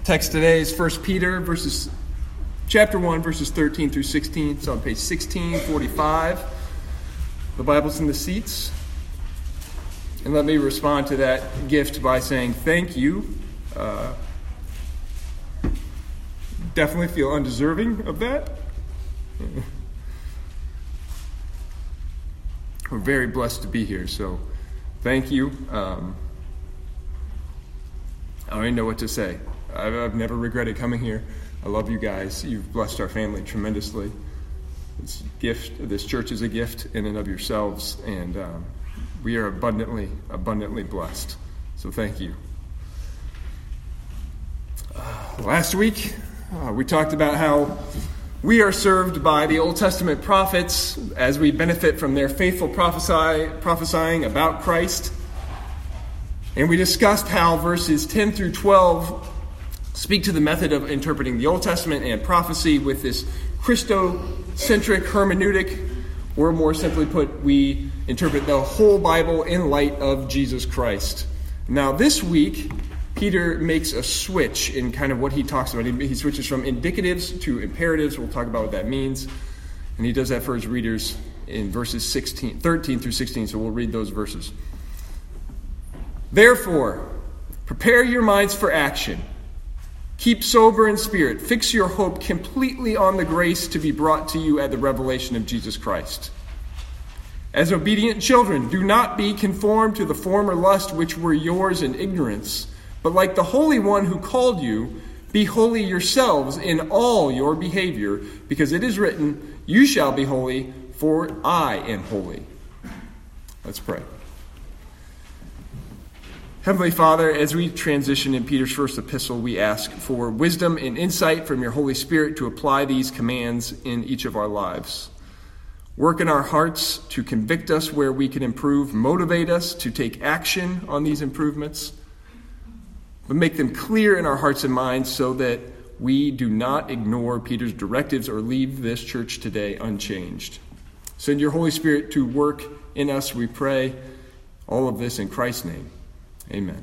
Text today is 1 Peter chapter 1, verses 13 through 16. It's on page 1645. The Bible's in the seats. And let me respond to that gift by saying thank you. Definitely feel undeserving of that. We're very blessed to be here, so thank you. I don't even know what to say. I've never regretted coming here. I love you guys. You've blessed our family tremendously. This church is a gift in and of yourselves, and we are abundantly blessed. So thank you. Last week, we talked about how we are served by the Old Testament prophets as we benefit from their faithful prophesying about Christ. And we discussed how verses 10 through 12 speak to the method of interpreting the Old Testament and prophecy with this Christocentric hermeneutic, or more simply put, we interpret the whole Bible in light of Jesus Christ. Now this week, Peter makes a switch in kind of what he talks about. He switches from indicatives to imperatives. We'll talk about what that means. And he does that for his readers in verses 13 through 16, so we'll read those verses. Therefore, prepare your minds for action. Keep sober in spirit. Fix your hope completely on the grace to be brought to you at the revelation of Jesus Christ. As obedient children, do not be conformed to the former lust which were yours in ignorance, but like the Holy One who called you, be holy yourselves in all your behavior, because it is written, you shall be holy, for I am holy. Let's pray. Heavenly Father, as we transition in Peter's first epistle, we ask for wisdom and insight from your Holy Spirit to apply these commands in each of our lives. Work in our hearts to convict us where we can improve, motivate us to take action on these improvements, but make them clear in our hearts and minds so that we do not ignore Peter's directives or leave this church today unchanged. Send your Holy Spirit to work in us, we pray. All of this in Christ's name. Amen.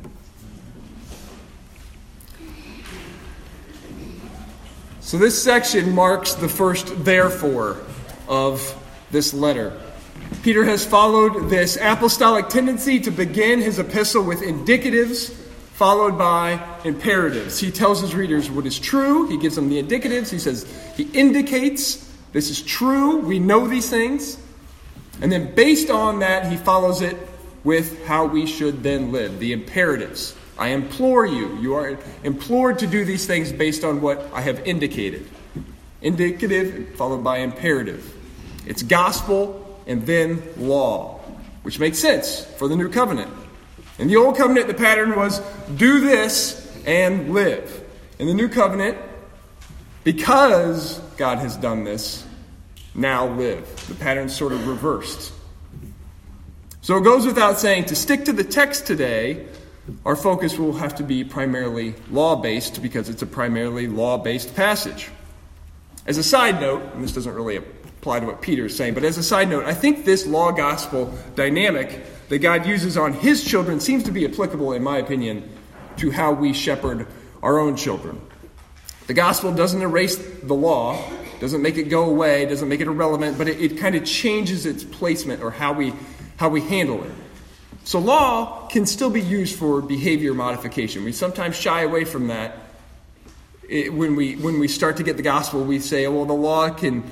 So this section marks the first therefore of this letter. Peter has followed this apostolic tendency to begin his epistle with indicatives, followed by imperatives. He tells his readers what is true. He gives them the indicatives. He indicates this is true. We know these things. And then based on that, he follows it with how we should then live, the imperatives. I implore you. You are implored to do these things based on what I have indicated. Indicative followed by imperative. It's gospel and then law, which makes sense for the new covenant. In the old covenant, the pattern was do this and live. In the new covenant, because God has done this, now live. The pattern's sort of reversed. So it goes without saying, to stick to the text today, our focus will have to be primarily law-based because it's a primarily law-based passage. As a side note, and this doesn't really apply to what Peter is saying, but as a side note, I think this law-gospel dynamic that God uses on his children seems to be applicable, in my opinion, to how we shepherd our own children. The gospel doesn't erase the law, doesn't make it go away, doesn't make it irrelevant, but it kind of changes its placement or how we handle it. So law can still be used for behavior modification. We sometimes shy away from that. When we start to get the gospel, we say, well, the law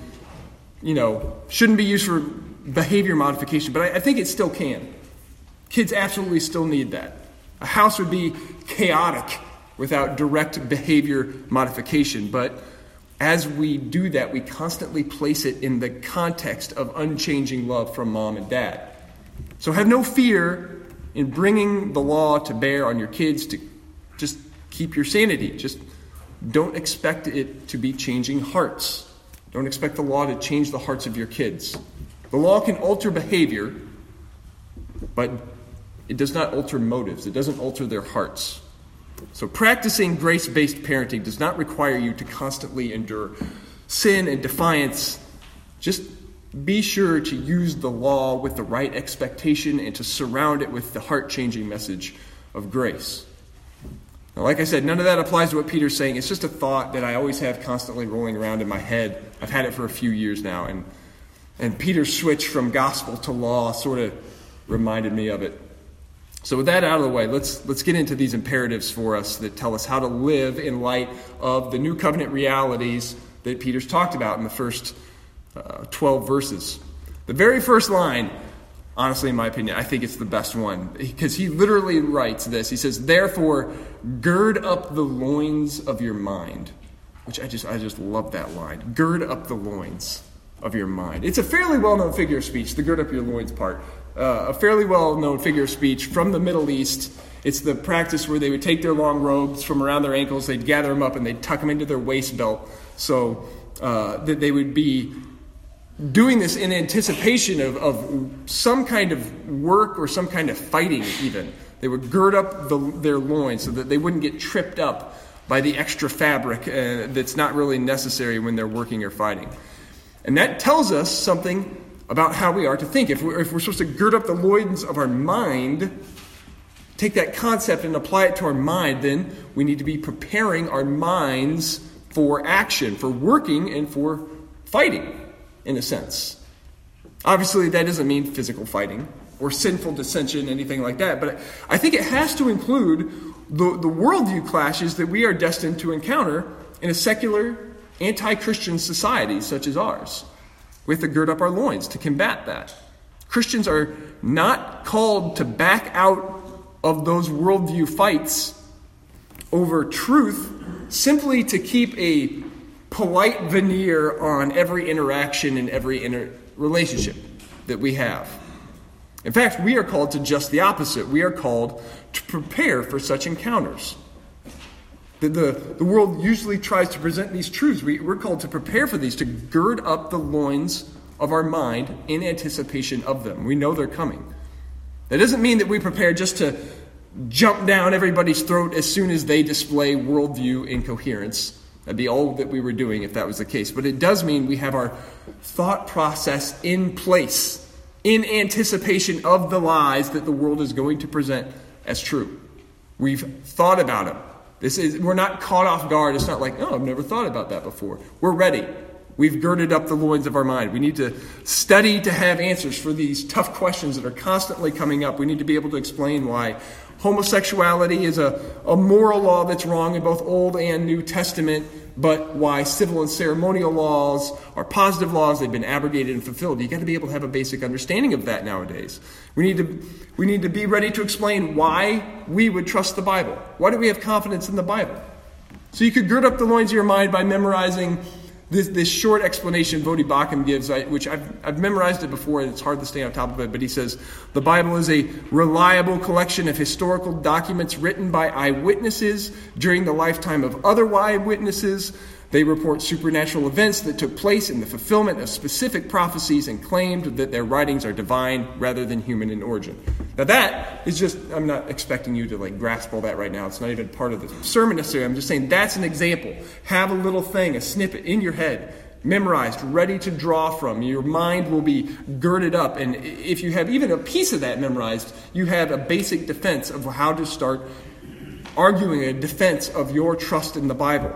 shouldn't be used for behavior modification, but I think it still can. Kids absolutely still need that. A house would be chaotic without direct behavior modification, but as we do that, we constantly place it in the context of unchanging love from mom and dad. So have no fear in bringing the law to bear on your kids to just keep your sanity. Just don't expect it to be changing hearts. Don't expect the law to change the hearts of your kids. The law can alter behavior, but it does not alter motives. It doesn't alter their hearts. So practicing grace-based parenting does not require you to constantly endure sin and defiance. Just be sure to use the law with the right expectation and to surround it with the heart-changing message of grace. Now, like I said, none of that applies to what Peter's saying. It's just a thought that I always have constantly rolling around in my head. I've had it for a few years now, and Peter's switch from gospel to law sort of reminded me of it. So with that out of the way, let's get into these imperatives for us that tell us how to live in light of the new covenant realities that Peter's talked about in the first 12 verses. The very first line, honestly, in my opinion, I think it's the best one, because he literally writes this. He says, "Therefore, gird up the loins of your mind," which I just love that line. Gird up the loins of your mind. It's a fairly well-known figure of speech, the gird up your loins part. A fairly well-known figure of speech from the Middle East. It's the practice where they would take their long robes from around their ankles, they'd gather them up, and they'd tuck them into their waist belt, so that they would be doing this in anticipation of some kind of work or some kind of fighting even. They would gird up their loins so that they wouldn't get tripped up by the extra fabric that's not really necessary when they're working or fighting. And that tells us something about how we are to think. If we're supposed to gird up the loins of our mind, take that concept and apply it to our mind, then we need to be preparing our minds for action, for working and for fighting, in a sense. Obviously, that doesn't mean physical fighting or sinful dissension, anything like that, but I think it has to include the worldview clashes that we are destined to encounter in a secular, anti-Christian society such as ours. We have to gird up our loins to combat that. Christians are not called to back out of those worldview fights over truth simply to keep a polite veneer on every interaction and every relationship that we have. In fact, we are called to just the opposite. We are called to prepare for such encounters. The world usually tries to present these truths. We're called to prepare for these, to gird up the loins of our mind in anticipation of them. We know they're coming. That doesn't mean that we prepare just to jump down everybody's throat as soon as they display worldview incoherence. That'd be all that we were doing if that was the case. But it does mean we have our thought process in place in anticipation of the lies that the world is going to present as true. We've thought about them. We're not caught off guard. It's not like, oh, I've never thought about that before. We're ready. We've girded up the loins of our mind. We need to study to have answers for these tough questions that are constantly coming up. We need to be able to explain why homosexuality is a moral law that's wrong in both Old and New Testament, but why civil and ceremonial laws are positive laws. They've been abrogated and fulfilled. You've got to be able to have a basic understanding of that nowadays. We need to be ready to explain why we would trust the Bible. Why do we have confidence in the Bible? So you could gird up the loins of your mind by memorizing this short explanation Voddie Baucham gives, which I've memorized it before, and it's hard to stay on top of it, but he says, the Bible is a reliable collection of historical documents written by eyewitnesses during the lifetime of other eyewitnesses. They report supernatural events that took place in the fulfillment of specific prophecies and claimed that their writings are divine rather than human in origin. Now that is just, I'm not expecting you to grasp all that right now. It's not even part of the sermon necessarily. I'm just saying that's an example. Have a little thing, a snippet in your head, memorized, ready to draw from. Your mind will be girded up. And if you have even a piece of that memorized, you have a basic defense of how to start arguing a defense of your trust in the Bible.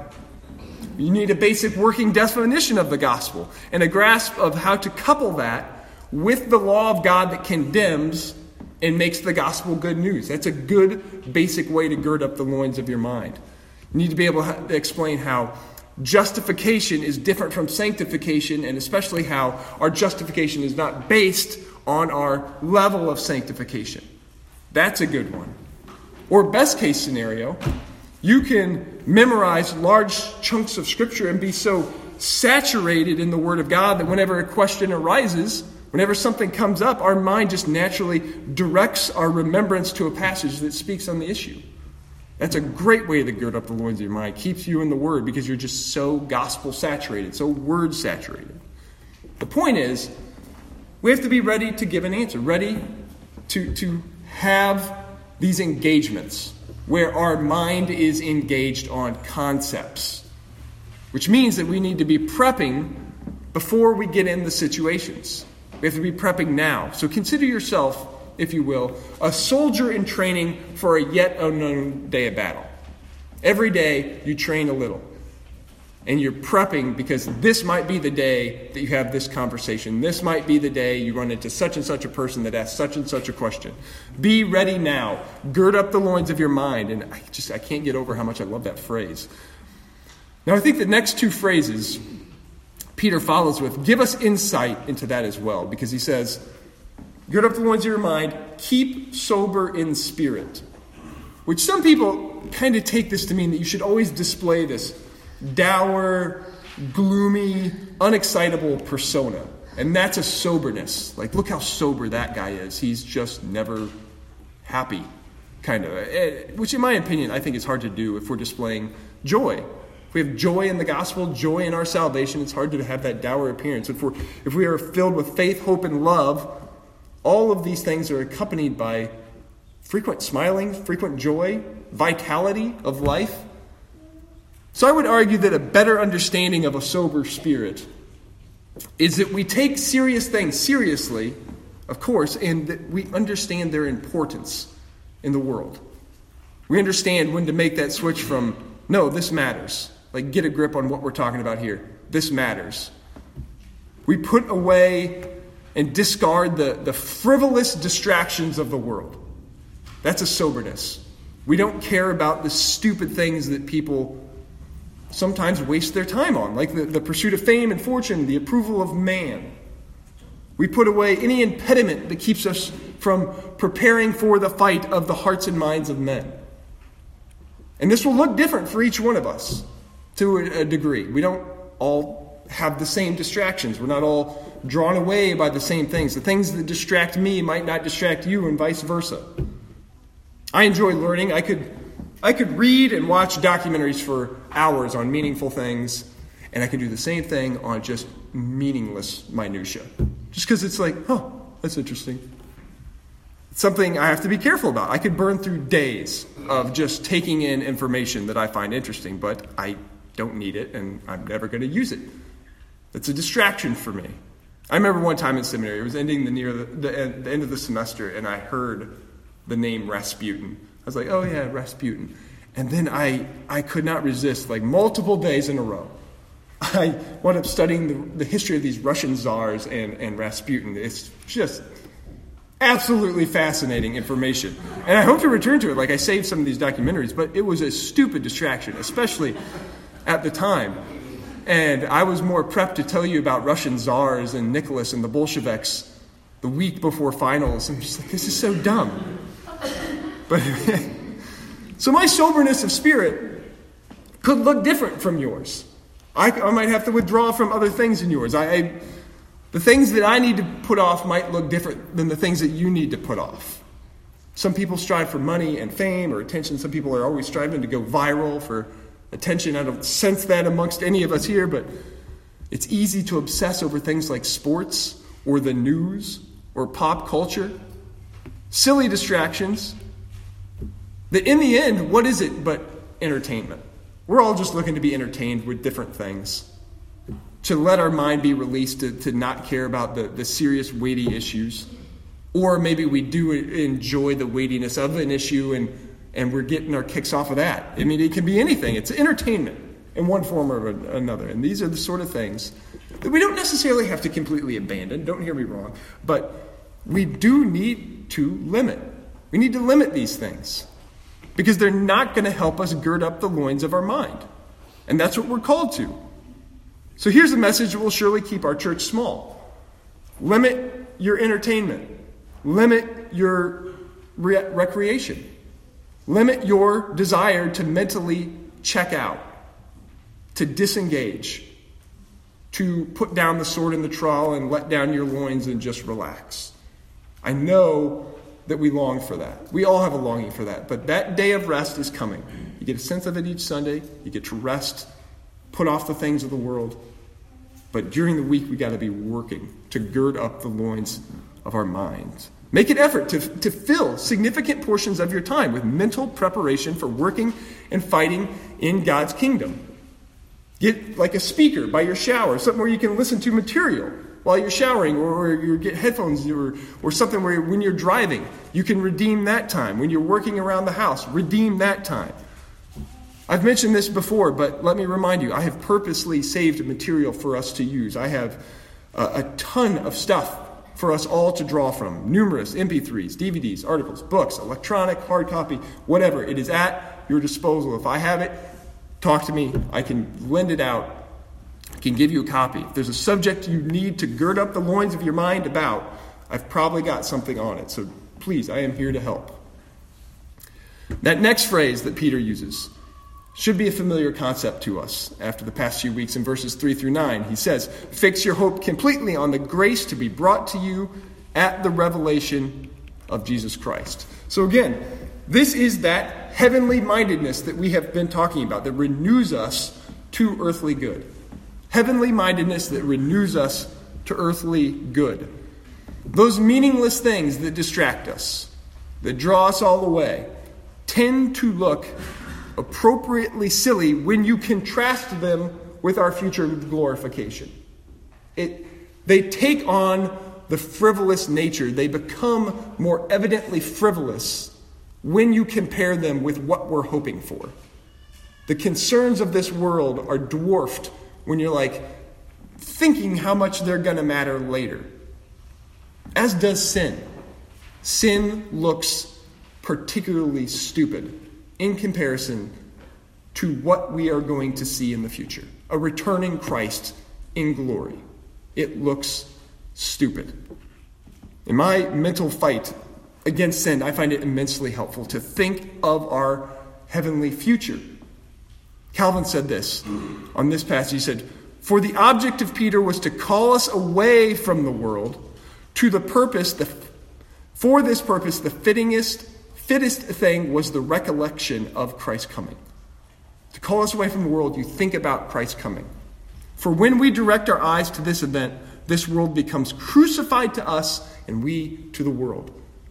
You need a basic working definition of the gospel and a grasp of how to couple that with the law of God that condemns and makes the gospel good news. That's a good basic way to gird up the loins of your mind. You need to be able to explain how justification is different from sanctification, and especially how our justification is not based on our level of sanctification. That's a good one. Or best case scenario, you can memorize large chunks of Scripture and be so saturated in the Word of God that whenever a question arises, whenever something comes up, our mind just naturally directs our remembrance to a passage that speaks on the issue. That's a great way to gird up the loins of your mind. Keeps you in the Word because you're just so gospel saturated, so Word saturated. The point is, we have to be ready to give an answer, ready to have these engagements where our mind is engaged on concepts, which means that we need to be prepping before we get in the situations. We have to be prepping now. So consider yourself, if you will, a soldier in training for a yet unknown day of battle. Every day you train a little. And you're prepping because this might be the day that you have this conversation. This might be the day you run into such and such a person that asks such and such a question. Be ready now. Gird up the loins of your mind. And I can't get over how much I love that phrase. Now I think the next two phrases Peter follows with give us insight into that as well. Because he says, gird up the loins of your mind, keep sober in spirit. Which some people kind of take this to mean that you should always display this dour, gloomy, unexcitable persona. And that's a soberness. Like, look how sober that guy is. He's just never happy, kind of. Which, in my opinion, I think is hard to do if we're displaying joy. If we have joy in the gospel, joy in our salvation, it's hard to have that dour appearance. If we are filled with faith, hope, and love, all of these things are accompanied by frequent smiling, frequent joy, vitality of life. So I would argue that a better understanding of a sober spirit is that we take serious things seriously, of course, and that we understand their importance in the world. We understand when to make that switch from, no, this matters. Like, get a grip on what we're talking about here. This matters. We put away and discard the frivolous distractions of the world. That's a soberness. We don't care about the stupid things that people sometimes waste their time on, like the pursuit of fame and fortune, the approval of man. We put away any impediment that keeps us from preparing for the fight of the hearts and minds of men. And this will look different for each one of us to a degree. We don't all have the same distractions. We're not all drawn away by the same things. The things that distract me might not distract you, and vice versa. I enjoy learning. I could read and watch documentaries for hours on meaningful things, and I could do the same thing on just meaningless minutia. Just because it's like, oh, that's interesting. It's something I have to be careful about. I could burn through days of just taking in information that I find interesting, but I don't need it, and I'm never going to use it. It's a distraction for me. I remember one time in seminary, it was ending near the end of the semester, and I heard the name Rasputin. I was like, oh yeah, Rasputin. And then I could not resist, like multiple days in a row. I wound up studying the history of these Russian czars and Rasputin. It's just absolutely fascinating information. And I hope to return to it. Like, I saved some of these documentaries, but it was a stupid distraction, especially at the time. And I was more prepped to tell you about Russian czars and Nicholas and the Bolsheviks the week before finals. I'm just like, this is so dumb. But so my soberness of spirit could look different from yours. I might have to withdraw from other things in yours. The things that I need to put off might look different than the things that you need to put off. Some people strive for money and fame or attention. Some people are always striving to go viral for attention. I don't sense that amongst any of us here, but it's easy to obsess over things like sports or the news or pop culture. Silly distractions. That in the end, what is it but entertainment? We're all just looking to be entertained with different things. To let our mind be released to not care about the serious, weighty issues. Or maybe we do enjoy the weightiness of an issue and we're getting our kicks off of that. I mean, it can be anything. It's entertainment in one form or another. And these are the sort of things that we don't necessarily have to completely abandon. Don't hear me wrong. But we do need to limit. We need to limit these things. Because they're not going to help us gird up the loins of our mind. And that's what we're called to. So here's a message that will surely keep our church small. Limit your entertainment. Limit your recreation. Limit your desire to mentally check out. To disengage. To put down the sword in the trowel and let down your loins and just relax. I know that we long for that. We all have a longing for that. But that day of rest is coming. You get a sense of it each Sunday. You get to rest, put off the things of the world. But during the week, we got to be working to gird up the loins of our minds. Make an effort to fill significant portions of your time with mental preparation for working and fighting in God's kingdom. Get like a speaker by your shower, something where you can listen to material while you're showering, or you get headphones, or something where when you're driving, you can redeem that time. When you're working around the house, redeem that time. I've mentioned this before, but let me remind you, I have purposely saved material for us to use. I have a ton of stuff for us all to draw from. Numerous MP3s, DVDs, articles, books, electronic, hard copy, whatever. It is at your disposal. If I have it, talk to me. I can lend it out. I can give you a copy. If there's a subject you need to gird up the loins of your mind about, I've probably got something on it. So please, I am here to help. That next phrase that Peter uses should be a familiar concept to us after the past few weeks in verses 3 through 9. He says, fix your hope completely on the grace to be brought to you at the revelation of Jesus Christ. So again, this is that heavenly mindedness that we have been talking about that renews us to earthly good. Heavenly mindedness that renews us to earthly good. Those meaningless things that distract us, that draw us all away, tend to look appropriately silly when you contrast them with our future glorification. They take on the frivolous nature. They become more evidently frivolous when you compare them with what we're hoping for. The concerns of this world are dwarfed when you're thinking how much they're going to matter later. As does sin. Sin looks particularly stupid in comparison to what we are going to see in the future. A returning Christ in glory. It looks stupid. In my mental fight against sin, I find it immensely helpful to think of our heavenly future. Calvin said this on this passage. He said, for the object of Peter was to call us away from the world to the purpose, for this purpose, the fittest thing was the recollection of Christ's coming. To call us away from the world, you think about Christ's coming. For when we direct our eyes to this event, this world becomes crucified to us and we to the world.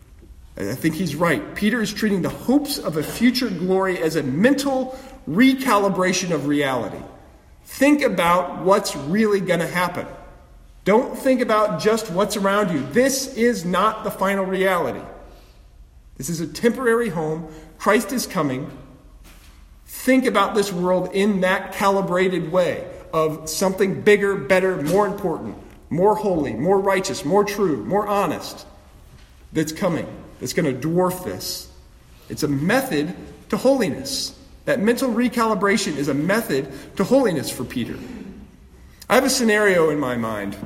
I think he's right. Peter is treating the hopes of a future glory as a mental recalibration of reality. Think about what's really going to happen. Don't think about just what's around you. This is not the final reality. This is a temporary home. Christ is coming. Think about this world in that calibrated way of something bigger, better, more important, more holy, more righteous, more true, more honest that's coming, that's going to dwarf this. It's a method to holiness. That mental recalibration is a method to holiness for Peter. I have a scenario in my mind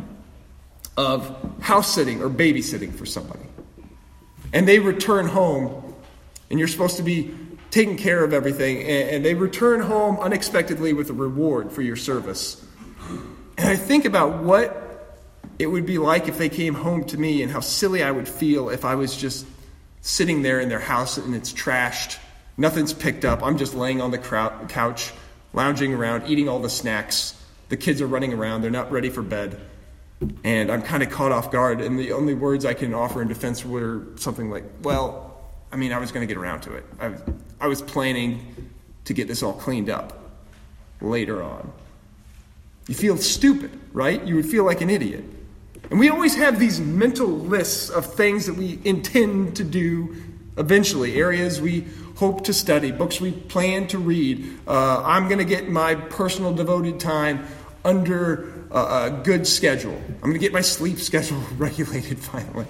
of house sitting or babysitting for somebody. And they return home, and you're supposed to be taking care of everything, and they return home unexpectedly with a reward for your service. And I think about what it would be like if they came home to me and how silly I would feel if I was just sitting there in their house and it's trashed. Nothing's picked up. I'm just laying on the couch, lounging around, eating all the snacks. The kids are running around. They're not ready for bed. And I'm kind of caught off guard. And the only words I can offer in defense were something like, well, I was going to get around to it. I was planning to get this all cleaned up later on. You feel stupid, right? You would feel like an idiot. And we always have these mental lists of things that we intend to do eventually, areas we hope to study, books we plan to read. I'm going to get my personal devoted time under a good schedule. I'm going to get my sleep schedule regulated finally.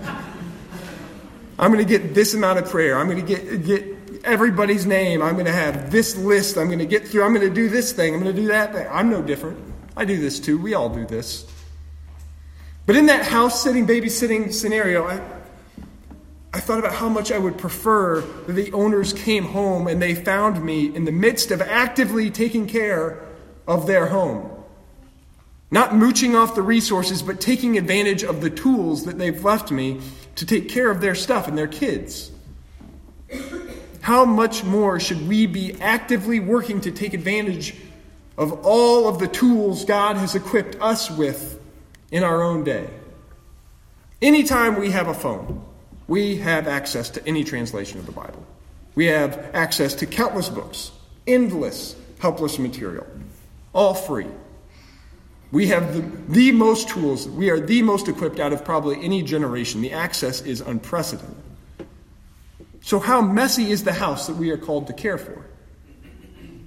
I'm going to get this amount of prayer. I'm going to get everybody's name. I'm going to have this list I'm going to get through. I'm going to do this thing. I'm going to do that thing. I'm no different. I do this too. We all do this. But in that house-sitting, babysitting scenario, I thought about how much I would prefer that the owners came home and they found me in the midst of actively taking care of their home. Not mooching off the resources, but taking advantage of the tools that they've left me to take care of their stuff and their kids. How much more should we be actively working to take advantage of all of the tools God has equipped us with in our own day? Anytime we have a phone, we have access to any translation of the Bible. We have access to countless books, endless, helpless material, all free. We have the most tools. We are the most equipped out of probably any generation. The access is unprecedented. So how messy is the house that we are called to care for?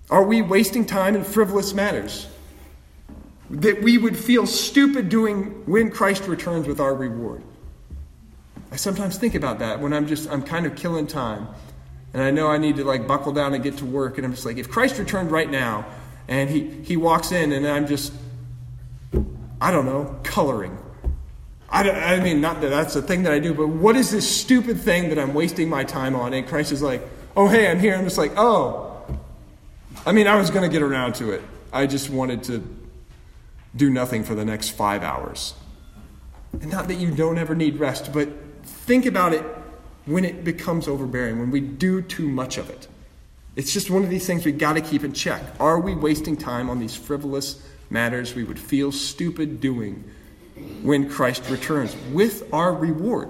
Are we wasting time in frivolous matters that we would feel stupid doing when Christ returns with our reward? I sometimes think about that when I'm kind of killing time. And I know I need to buckle down and get to work. And I'm just like, if Christ returned right now and he walks in and I'm just, I don't know, coloring. I mean, not that that's a thing that I do, but what is this stupid thing that I'm wasting my time on? And Christ is like, oh, hey, I'm here. I'm just like, oh. I mean, I was going to get around to it. I just wanted to do nothing for the next 5 hours. And not that you don't ever need rest, but think about it when it becomes overbearing, when we do too much of it. It's just one of these things we got to keep in check. Are we wasting time on these frivolous matters we would feel stupid doing when Christ returns with our reward?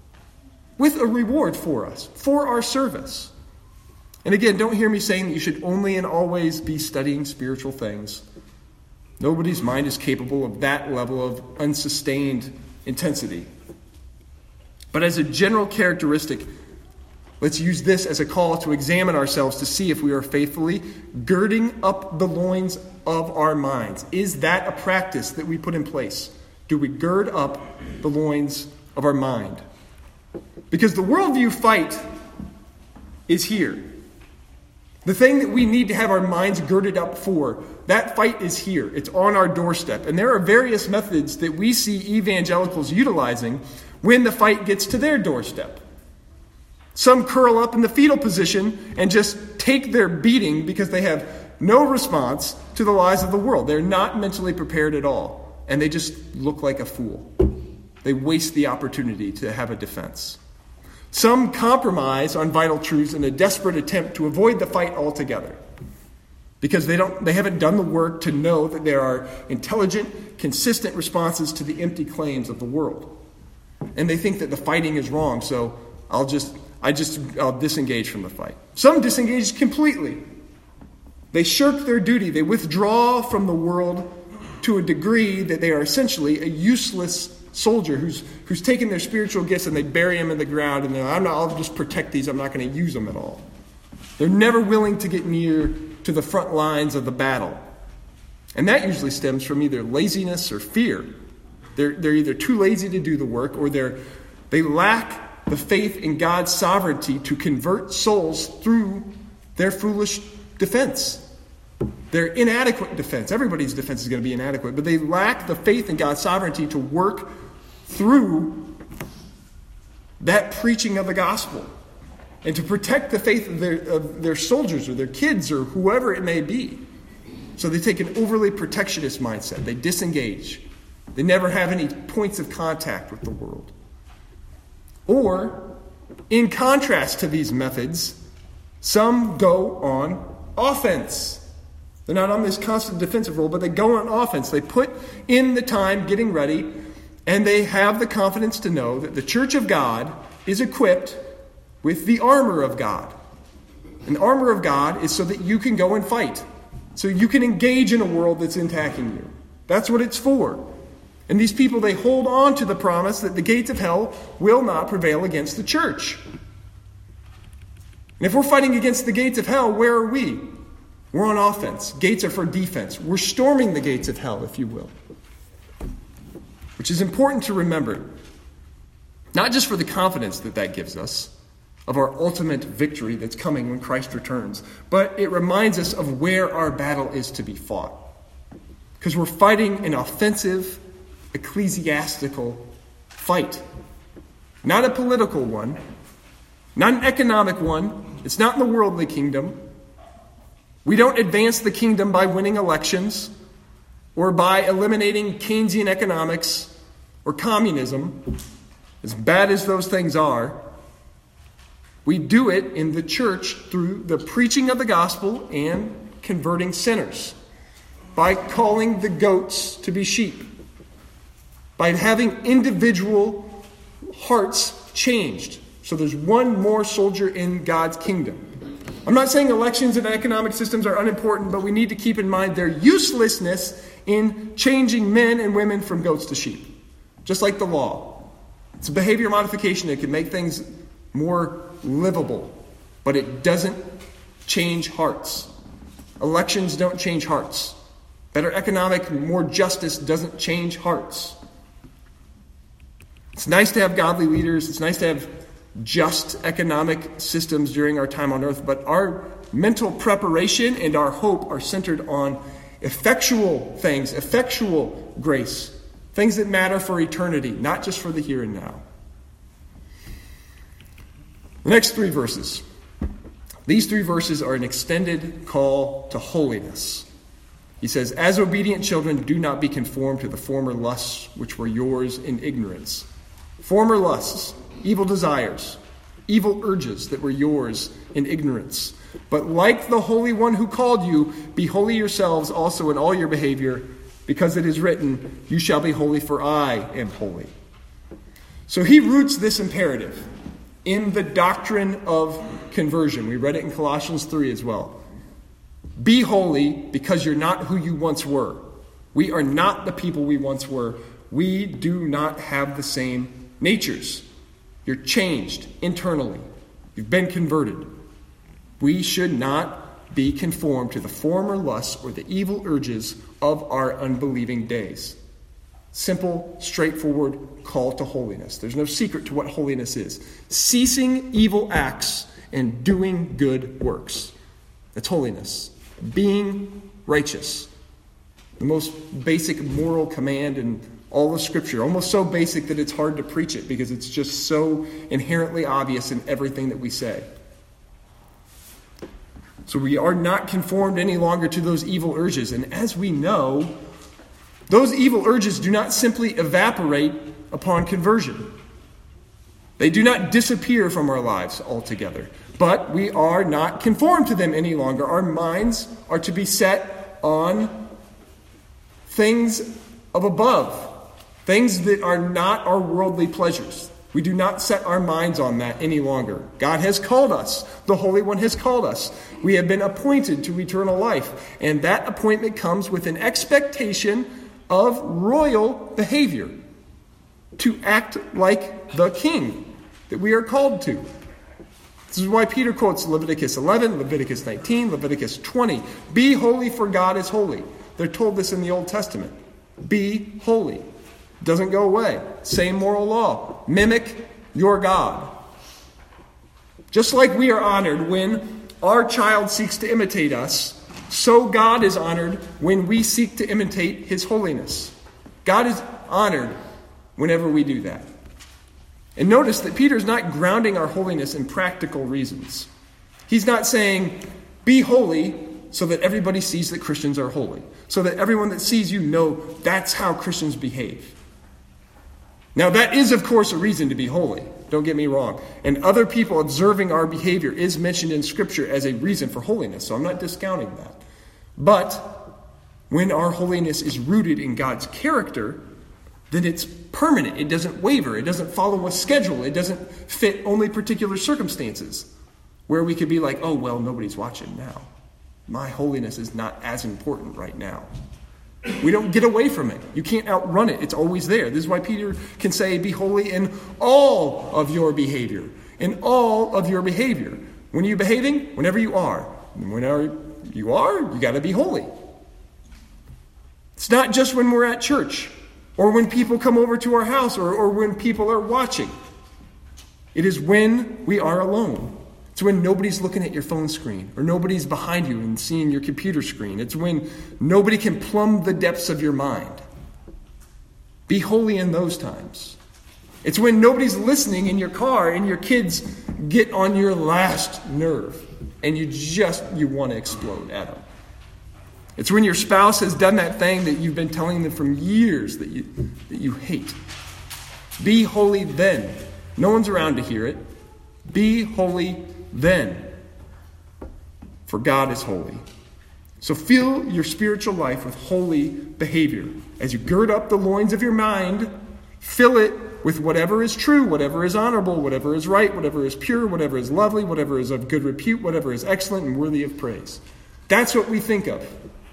With a reward for us, for our service. And again, don't hear me saying that you should only and always be studying spiritual things. Nobody's mind is capable of that level of unsustained intensity. But as a general characteristic, let's use this as a call to examine ourselves to see if we are faithfully girding up the loins of our minds. Is that a practice that we put in place? Do we gird up the loins of our mind? Because the worldview fight is here. The thing that we need to have our minds girded up for, that fight is here. It's on our doorstep. And there are various methods that we see evangelicals utilizing when the fight gets to their doorstep. Some curl up in the fetal position and just take their beating because they have no response to the lies of the world. They're not mentally prepared at all. And they just look like a fool. They waste the opportunity to have a defense. Some compromise on vital truths in a desperate attempt to avoid the fight altogether. Because they haven't done the work to know that there are intelligent, consistent responses to the empty claims of the world. And they think that the fighting is wrong, so I'll disengage from the fight. Some disengage completely. They shirk their duty. They withdraw from the world to a degree that they are essentially a useless soldier who's taken their spiritual gifts and they bury them in the ground and I'll just protect these. I'm not going to use them at all. They're never willing to get near to the front lines of the battle. And that usually stems from either laziness or fear. They're either too lazy to do the work or they lack the faith in God's sovereignty to convert souls through their foolish defense. Their inadequate defense. Everybody's defense is going to be inadequate, but they lack the faith in God's sovereignty to work through that preaching of the gospel and to protect the faith of their soldiers or their kids or whoever it may be. So they take an overly protectionist mindset. They disengage. They never have any points of contact with the world. Or, in contrast to these methods, some go on offense. They're not on this constant defensive role, but they go on offense. They put in the time getting ready, and they have the confidence to know that the church of God is equipped with the armor of God. And the armor of God is so that you can go and fight. So you can engage in a world that's attacking you. That's what it's for. And these people, they hold on to the promise that the gates of hell will not prevail against the church. And if we're fighting against the gates of hell, where are we? We're on offense. Gates are for defense. We're storming the gates of hell, if you will. Which is important to remember. Not just for the confidence that gives us of our ultimate victory that's coming when Christ returns, but it reminds us of where our battle is to be fought. Because we're fighting an offensive, ecclesiastical fight. Not a political one. Not an economic one. It's not in the worldly kingdom. We don't advance the kingdom by winning elections or by eliminating Keynesian economics or communism, as bad as those things are. We do it in the church through the preaching of the gospel and converting sinners, by calling the goats to be sheep, by having individual hearts changed. So there's one more soldier in God's kingdom. I'm not saying elections and economic systems are unimportant, but we need to keep in mind their uselessness in changing men and women from goats to sheep. Just like the law. It's a behavior modification that can make things more livable, but it doesn't change hearts. Elections don't change hearts. Better economic, more justice doesn't change hearts. It's nice to have godly leaders. It's nice to have just economic systems during our time on earth. But our mental preparation and our hope are centered on effectual things, effectual grace, things that matter for eternity, not just for the here and now. The next 3 verses. These 3 verses are an extended call to holiness. He says, "As obedient children, do not be conformed to the former lusts which were yours in ignorance." Former lusts, evil desires, evil urges that were yours in ignorance. "But like the Holy One who called you, be holy yourselves also in all your behavior, because it is written, 'You shall be holy, for I am holy.'" So he roots this imperative in the doctrine of conversion. We read it in Colossians 3 as well. Be holy because you're not who you once were. We are not the people we once were. We do not have the same natures. You're changed internally. You've been converted. We should not be conformed to the former lusts or the evil urges of our unbelieving days. Simple, straightforward call to holiness. There's no secret to what holiness is. Ceasing evil acts and doing good works. That's holiness. Being righteous. The most basic moral command in all of Scripture. Almost so basic that it's hard to preach it because it's just so inherently obvious in everything that we say. So we are not conformed any longer to those evil urges. And as we know, those evil urges do not simply evaporate upon conversion. They do not disappear from our lives altogether. But we are not conformed to them any longer. Our minds are to be set on things of above. Things that are not our worldly pleasures. We do not set our minds on that any longer. God has called us. The Holy One has called us. We have been appointed to eternal life. And that appointment comes with an expectation of royal behavior. To act like the king that we are called to. This is why Peter quotes Leviticus 11, Leviticus 19, Leviticus 20. Be holy, for God is holy. They're told this in the Old Testament. Be holy. Doesn't go away. Same moral law. Mimic your God. Just like we are honored when our child seeks to imitate us, so God is honored when we seek to imitate His holiness. God is honored whenever we do that. And notice that Peter's not grounding our holiness in practical reasons. He's not saying, be holy so that everybody sees that Christians are holy. So that everyone that sees you know that's how Christians behave. Now that is, of course, a reason to be holy. Don't get me wrong. And other people observing our behavior is mentioned in Scripture as a reason for holiness. So I'm not discounting that. But when our holiness is rooted in God's character, then it's permanent. It doesn't waver. It doesn't follow a schedule. It doesn't fit only particular circumstances where we could be like, oh, well, nobody's watching now. My holiness is not as important right now. We don't get away from it. You can't outrun it. It's always there. This is why Peter can say, be holy in all of your behavior. In all of your behavior. When are you behaving? Whenever you are. And whenever you are, you got to be holy. It's not just when we're at church. Or when people come over to our house. Or when people are watching. It is when we are alone. It's when nobody's looking at your phone screen or nobody's behind you and seeing your computer screen. It's when nobody can plumb the depths of your mind. Be holy in those times. It's when nobody's listening in your car and your kids get on your last nerve and you want to explode at them. It's when your spouse has done that thing that you've been telling them for years that you hate. Be holy then. No one's around to hear it. Be holy then, for God is holy. So fill your spiritual life with holy behavior. As you gird up the loins of your mind, fill it with whatever is true, whatever is honorable, whatever is right, whatever is pure, whatever is lovely, whatever is of good repute, whatever is excellent and worthy of praise. That's what we think of.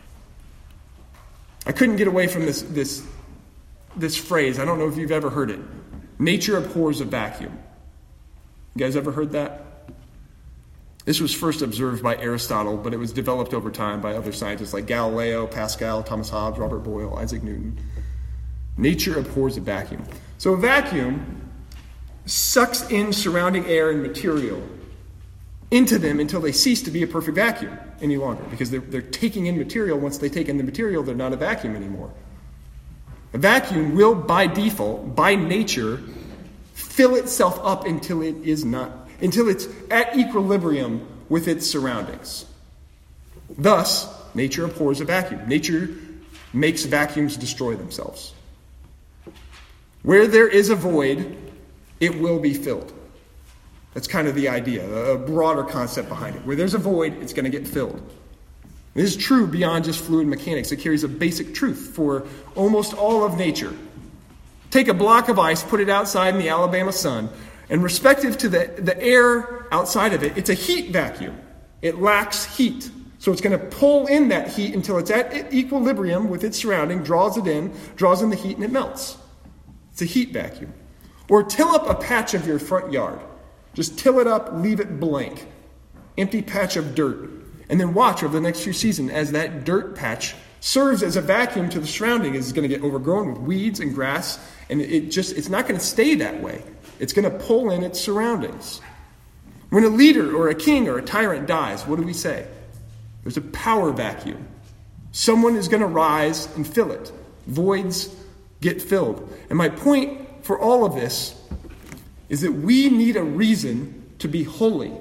I couldn't get away from this phrase. I don't know if you've ever heard it. Nature abhors a vacuum. You guys ever heard that? This was first observed by Aristotle, but it was developed over time by other scientists like Galileo, Pascal, Thomas Hobbes, Robert Boyle, Isaac Newton. Nature abhors a vacuum. So a vacuum sucks in surrounding air and material into them until they cease to be a perfect vacuum any longer, because they're taking in material. Once they take in the material, they're not a vacuum anymore. A vacuum will, by default, by nature, fill itself up until it's at equilibrium with its surroundings. Thus, nature abhors a vacuum. Nature makes vacuums destroy themselves. Where there is a void, it will be filled. That's kind of the idea, a broader concept behind it. Where there's a void, it's going to get filled. This is true beyond just fluid mechanics. It carries a basic truth for almost all of nature. Take a block of ice, put it outside in the Alabama sun, and respective to the air outside of it, it's a heat vacuum. It lacks heat. So it's going to pull in that heat until it's at equilibrium with its surrounding, draws in the heat, and it melts. It's a heat vacuum. Or till up a patch of your front yard. Just till it up, leave it blank. Empty patch of dirt. And then watch over the next few seasons as that dirt patch serves as a vacuum to the surrounding. It's going to get overgrown with weeds and grass, and it's not going to stay that way. It's going to pull in its surroundings. When a leader or a king or a tyrant dies, what do we say? There's a power vacuum. Someone is going to rise and fill it. Voids get filled. And my point for all of this is that we need a reason to be holy.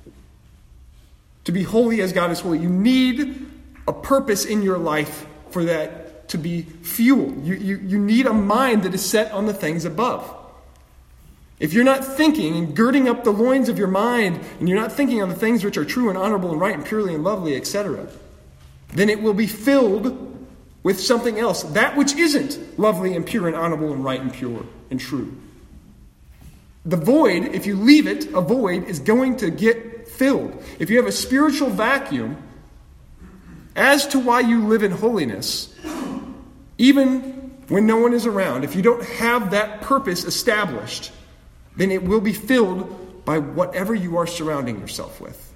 To be holy as God is holy. You need a purpose in your life for that to be fueled. You need a mind that is set on the things above. If you're not thinking and girding up the loins of your mind, and you're not thinking on the things which are true and honorable and right and purely and lovely, etc., then it will be filled with something else, that which isn't lovely and pure and honorable and right and pure and true. The void, if you leave it, a void is going to get filled. If you have a spiritual vacuum, as to why you live in holiness, even when no one is around, if you don't have that purpose established, then it will be filled by whatever you are surrounding yourself with.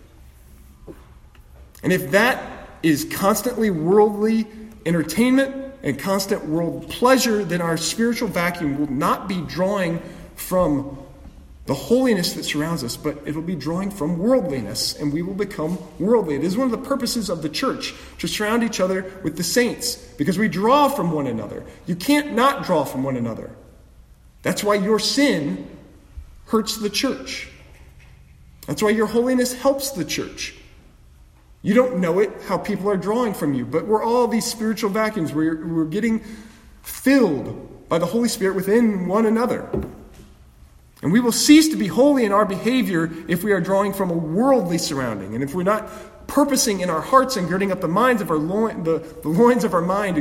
And if that is constantly worldly entertainment and constant world pleasure, then our spiritual vacuum will not be drawing from the holiness that surrounds us, but it'll be drawing from worldliness, and we will become worldly. It is one of the purposes of the church, to surround each other with the saints, because we draw from one another. You can't not draw from one another. That's why your sin hurts the church. That's why your holiness helps the church. You don't know it, how people are drawing from you, but we're all these spiritual vacuums. We're getting filled by the Holy Spirit within one another. And we will cease to be holy in our behavior if we are drawing from a worldly surrounding, and if we're not purposing in our hearts and girding up the minds of our the loins of our mind,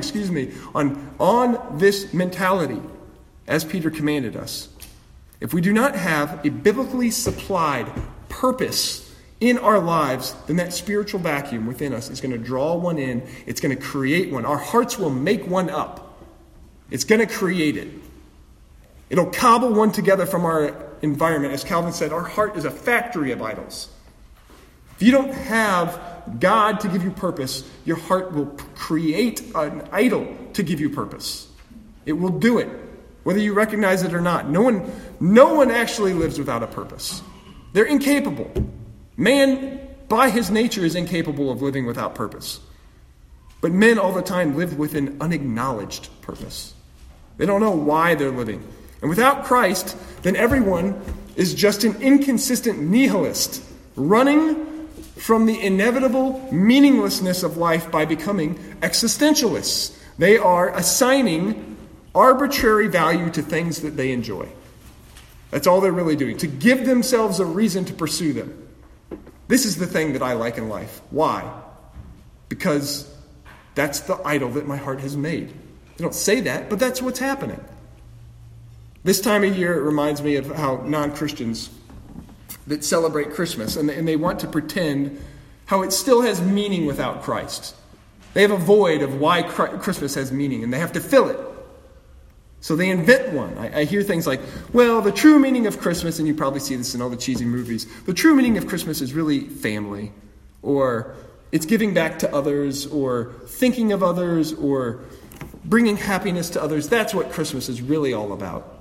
on this mentality, as Peter commanded us. If we do not have a biblically supplied purpose in our lives, then that spiritual vacuum within us is going to draw one in. It's going to create one. Our hearts will make one up. It's going to create it. It'll cobble one together from our environment. As Calvin said, our heart is a factory of idols. If you don't have God to give you purpose, your heart will create an idol to give you purpose. It will do it, whether you recognize it or not. No one actually lives without a purpose. They're incapable. Man, by his nature, is incapable of living without purpose. But men all the time live with an unacknowledged purpose. They don't know why they're living. And without Christ, then everyone is just an inconsistent nihilist, running from the inevitable meaninglessness of life by becoming existentialists. They are assigning arbitrary value to things that they enjoy. That's all they're really doing, to give themselves a reason to pursue them. This is the thing that I like in life. Why? Because that's the idol that my heart has made. They don't say that, but that's what's happening. This time of year, it reminds me of how non-Christians that celebrate Christmas, and they want to pretend how it still has meaning without Christ. They have a void of why Christmas has meaning, and they have to fill it. So they invent one. I hear things like, well, the true meaning of Christmas, and you probably see this in all the cheesy movies, the true meaning of Christmas is really family, or it's giving back to others, or thinking of others, or bringing happiness to others. That's what Christmas is really all about.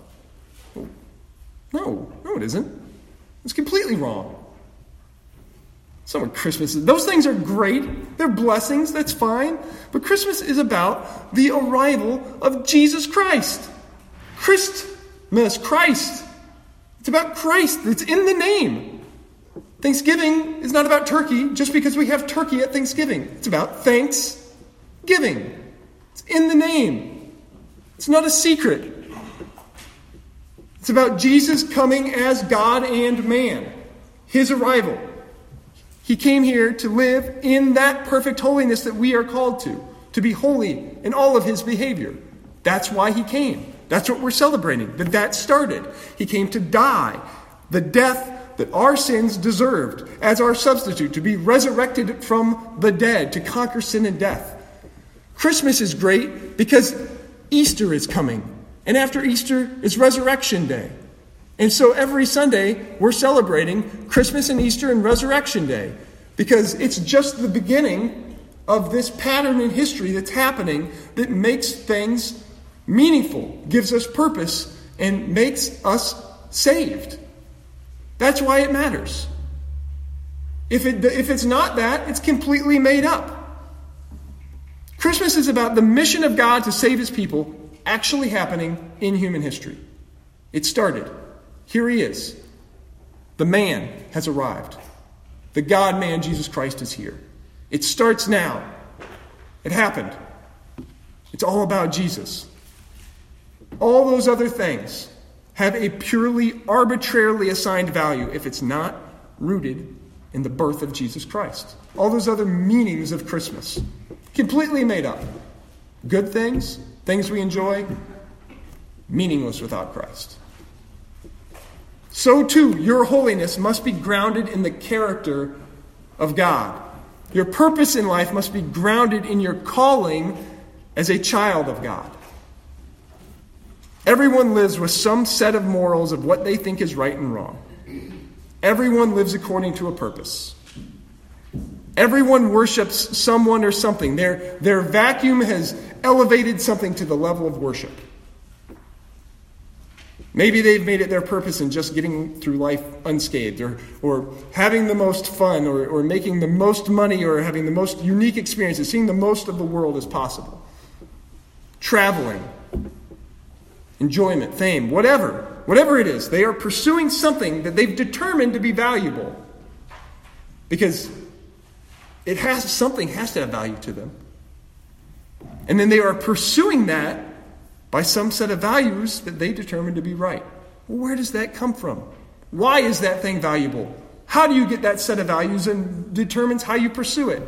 No, it isn't. It's completely wrong. That's not what Christmas is. Those things are great. They're blessings. That's fine. But Christmas is about the arrival of Jesus Christ. Christmas, Christ. It's about Christ. It's in the name. Thanksgiving is not about turkey just because we have turkey at Thanksgiving. It's about thanksgiving. It's in the name. It's not a secret. It's about Jesus coming as God and man. His arrival. He came here to live in that perfect holiness that we are called to be holy in all of his behavior. That's why he came. That's what we're celebrating, that started. He came to die, the death that our sins deserved as our substitute, to be resurrected from the dead, to conquer sin and death. Christmas is great because Easter is coming, and after Easter is Resurrection Day. And so every Sunday, we're celebrating Christmas and Easter and Resurrection Day because it's just the beginning of this pattern in history that's happening that makes things meaningful, gives us purpose, and makes us saved. That's why it matters. If it's not that, it's completely made up. Christmas is about the mission of God to save his people actually happening in human history. It started. Here he is. The man has arrived. The God-man, Jesus Christ, is here. It starts now. It happened. It's all about Jesus. All those other things have a purely arbitrarily assigned value if it's not rooted in the birth of Jesus Christ. All those other meanings of Christmas, completely made up. Good things, things we enjoy, meaningless without Christ. So too, your holiness must be grounded in the character of God. Your purpose in life must be grounded in your calling as a child of God. Everyone lives with some set of morals of what they think is right and wrong. Everyone lives according to a purpose. Everyone worships someone or something. Their vacuum has elevated something to the level of worship. Maybe they've made it their purpose in just getting through life unscathed, or having the most fun, or making the most money, or having the most unique experiences, seeing the most of the world as possible. Traveling, enjoyment, fame, whatever it is, they are pursuing something that they've determined to be valuable. Because something has to have value to them. And then they are pursuing that by some set of values that they determine to be right. Well, where does that come from? Why is that thing valuable? How do you get that set of values and determines how you pursue it?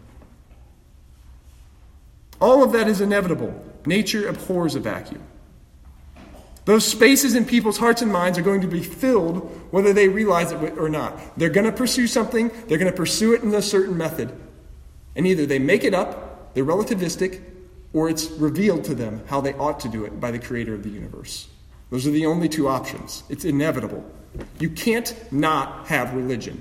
All of that is inevitable. Nature abhors a vacuum. Those spaces in people's hearts and minds are going to be filled whether they realize it or not. They're going to pursue something. They're going to pursue it in a certain method. And either they make it up, they're relativistic, or it's revealed to them how they ought to do it by the creator of the universe. Those are the only two options. It's inevitable. You can't not have religion.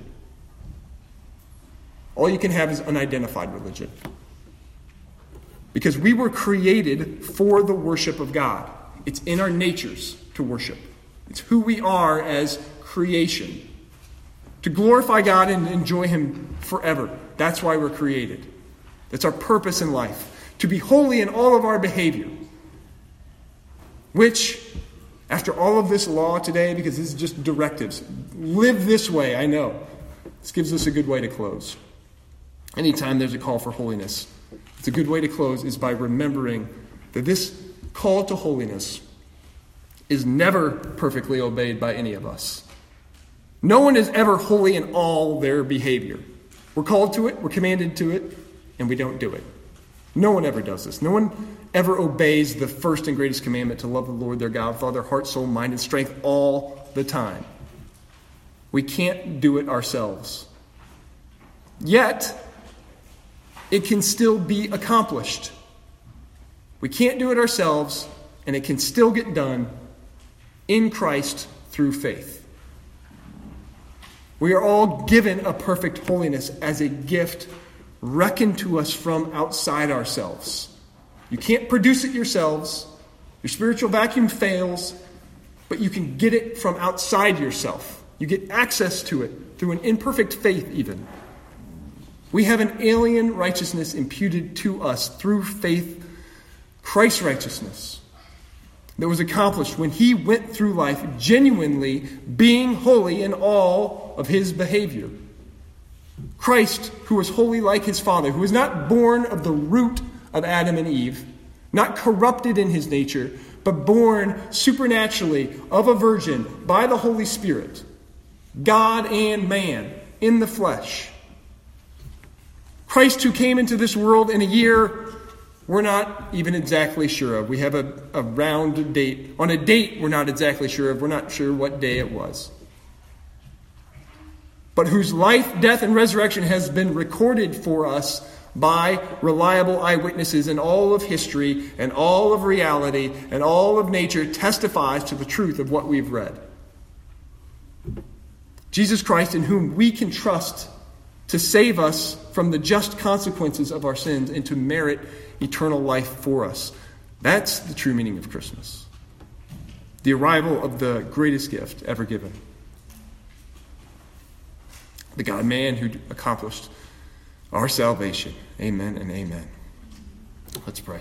All you can have is unidentified religion. Because we were created for the worship of God. It's in our natures to worship. It's who we are as creation. To glorify God and enjoy him forever. That's why we're created. That's our purpose in life. To be holy in all of our behavior. Which, after all of this law today, because this is just directives, live this way, I know. This gives us a good way to close. Anytime there's a call for holiness, it's a good way to close is by remembering that this call to holiness is never perfectly obeyed by any of us. No one is ever holy in all their behavior. We're called to it, we're commanded to it, and we don't do it. No one ever does this. No one ever obeys the first and greatest commandment to love the Lord their God with all their heart, soul, mind, and strength all the time. We can't do it ourselves. Yet, it can still be accomplished. We can't do it ourselves, and it can still get done in Christ through faith. We are all given a perfect holiness as a gift reckoned to us from outside ourselves. You can't produce it yourselves. Your spiritual vacuum fails, but you can get it from outside yourself. You get access to it through an imperfect faith even. We have an alien righteousness imputed to us through faith, Christ's righteousness, that was accomplished when he went through life genuinely being holy in all of his behavior. Christ, who was holy like his Father, who was not born of the root of Adam and Eve, not corrupted in his nature, but born supernaturally of a virgin by the Holy Spirit, God and man in the flesh. Christ, who came into this world in a year we're not even exactly sure of. We have a round date. On a date we're not exactly sure of. We're not sure what day it was. But whose life, death, and resurrection has been recorded for us by reliable eyewitnesses, and all of history and all of reality and all of nature testifies to the truth of what we've read. Jesus Christ, in whom we can trust to save us from the just consequences of our sins and to merit eternal life for us. That's the true meaning of Christmas. The arrival of the greatest gift ever given. The God-man who accomplished our salvation. Amen and amen. Let's pray.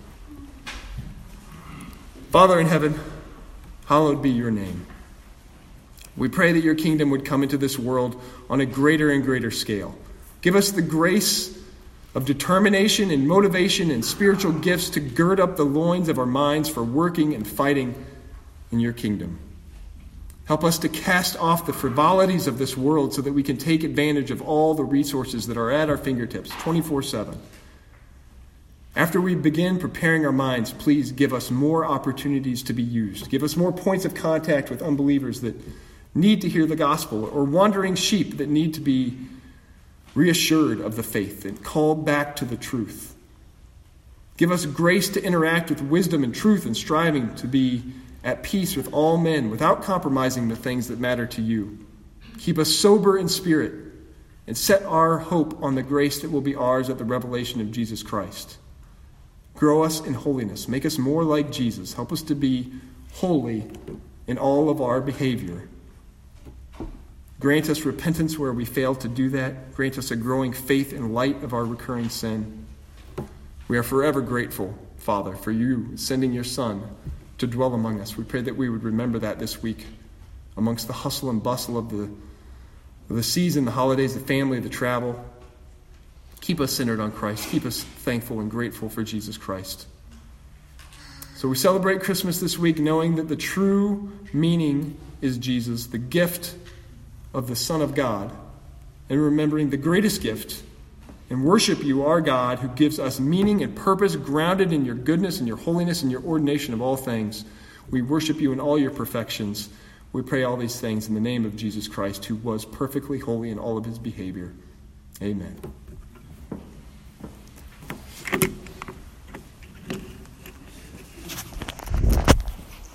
Father in heaven, hallowed be your name. We pray that your kingdom would come into this world on a greater and greater scale. Give us the grace of determination and motivation and spiritual gifts to gird up the loins of our minds for working and fighting in your kingdom. Help us to cast off the frivolities of this world so that we can take advantage of all the resources that are at our fingertips 24/7. After we begin preparing our minds, please give us more opportunities to be used. Give us more points of contact with unbelievers that need to hear the gospel, or wandering sheep that need to be reassured of the faith and called back to the truth. Give us grace to interact with wisdom and truth and striving to be at peace with all men without compromising the things that matter to you. Keep us sober in spirit and set our hope on the grace that will be ours at the revelation of Jesus Christ. Grow us in holiness. Make us more like Jesus. Help us to be holy in all of our behavior. Grant us repentance where we fail to do that. Grant us a growing faith in light of our recurring sin. We are forever grateful, Father, for you sending your Son to dwell among us. We pray that we would remember that this week amongst the hustle and bustle of the season, the holidays, the family, the travel. Keep us centered on Christ. Keep us thankful and grateful for Jesus Christ. So we celebrate Christmas this week knowing that the true meaning is Jesus, the gift of the Son of God, and remembering the greatest gift, and worship you, our God, who gives us meaning and purpose grounded in your goodness and your holiness and your ordination of all things. We worship you in all your perfections. We pray all these things in the name of Jesus Christ, who was perfectly holy in all of his behavior. Amen.